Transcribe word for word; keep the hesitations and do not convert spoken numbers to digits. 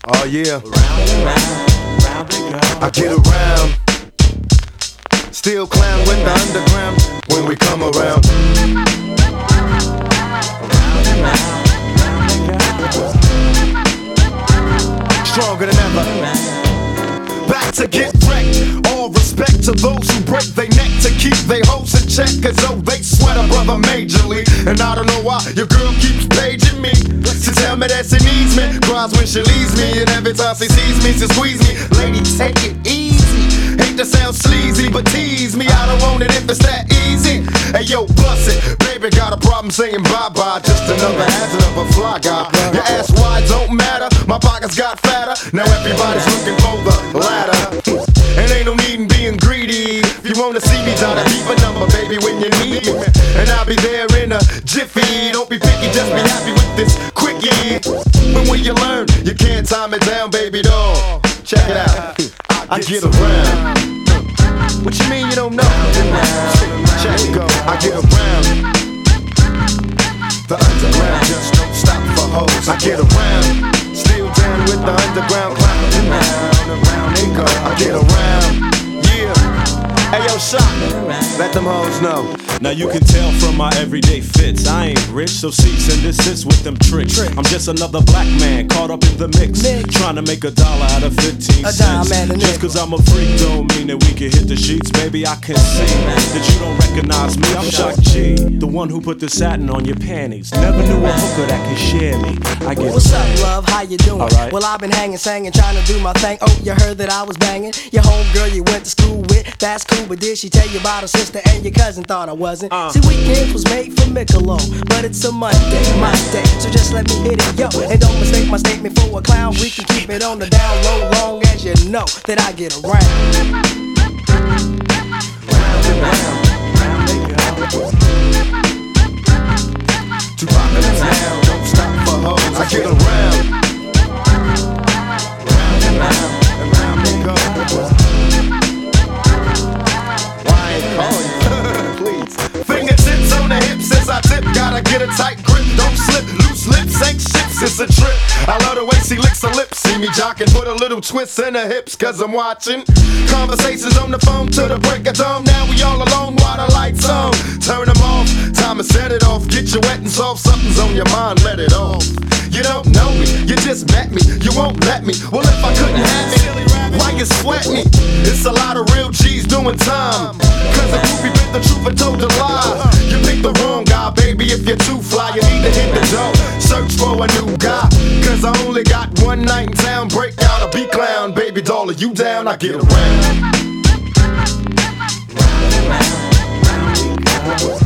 Oh yeah. Round and round, round they go. I get around. Still clown with the underground when we come around. Round and round, round they go. Stronger than ever. Back to get wrecked. All respect to those who break their neck to keep their hoes in check, cause oh, they sweat a brother majorly. And I don't know why your girl keeps paging me to tell me that she needs me. Cries when she leaves me, and every time she sees me, she squeeze me. Lady, take it easy. Hate to sound sleazy, but tease me. I don't want it if it's that easy. Hey yo, bust it. Baby got a problem saying bye-bye. Just another hazard of a fly guy. Your ass wide don't matter. My pockets got fatter. Now everybody's looking for the ladder. And ain't no need in being greedy. If you wanna see me, try to keep a number, baby, when you need me. And I'll be there in a jiffy. Don't be picky, just be happy with this quickie. But when you learn, you can't time it down, baby doll. Check it out. I get around. What you mean you don't know? Check it go. I get around. The underground just don't stop for hoes. I get around. Still down with the underground clown. Around, around they go. I get around. Yeah. Hey yo, shot. Let them hoes know. Now you can tell from my everyday fits, I ain't rich, so cease and desist with them tricks. I'm just another black man caught up in the mix, trying to make a dollar out of fifteen cents. Just cause I'm a freak don't mean that we can hit the sheets. Baby, I can see that you don't recognize me. I'm Shock G, the one who put the satin on your panties. Never knew a hooker that could share me. I get What's up, love? How you doing? Right. Well, I've been hanging, singing, trying to do my thing. Oh, you heard that I was banging your homegirl you went to school with. That's cool, but did she tell you about her sister and your cousin? Thought I wasn't. Uh. See, weekends was made for Michelob, but it's a Monday, my day, so just let me hit it, yo. And don't mistake my statement for a clown. We can keep it on the down low, long as you know that I get around. Round and round, round they go. Too rockin' in town, don't stop for hoes. I get around. Round and round, And round they go. Why ain't call you? Please. Fingertips on the hips as I tip. Gotta get a tight grip, don't slip. Loose lips ain't ships, it's a trip. I love the way she licks her lips. See me jockin', put a little twist in her hips, cause I'm watching. Conversations on the phone till the break of dawn. Now we all alone while the lights on. Turn them off, time to set it off. Get you wet and soft, something's on your mind, let it off. You don't know me, you just met me, you won't let me. Well, if I couldn't have it, why you sweat me? It's a lot of real G's doing time. Cause the groupie bit the truth and told the lie. You picked the wrong guy, baby, if you're too fly, you need to hit the door. Search for a new guy, cause I only got one night in town. Break out a B-clown, baby doll, are you down? I get around. round and round, round we go.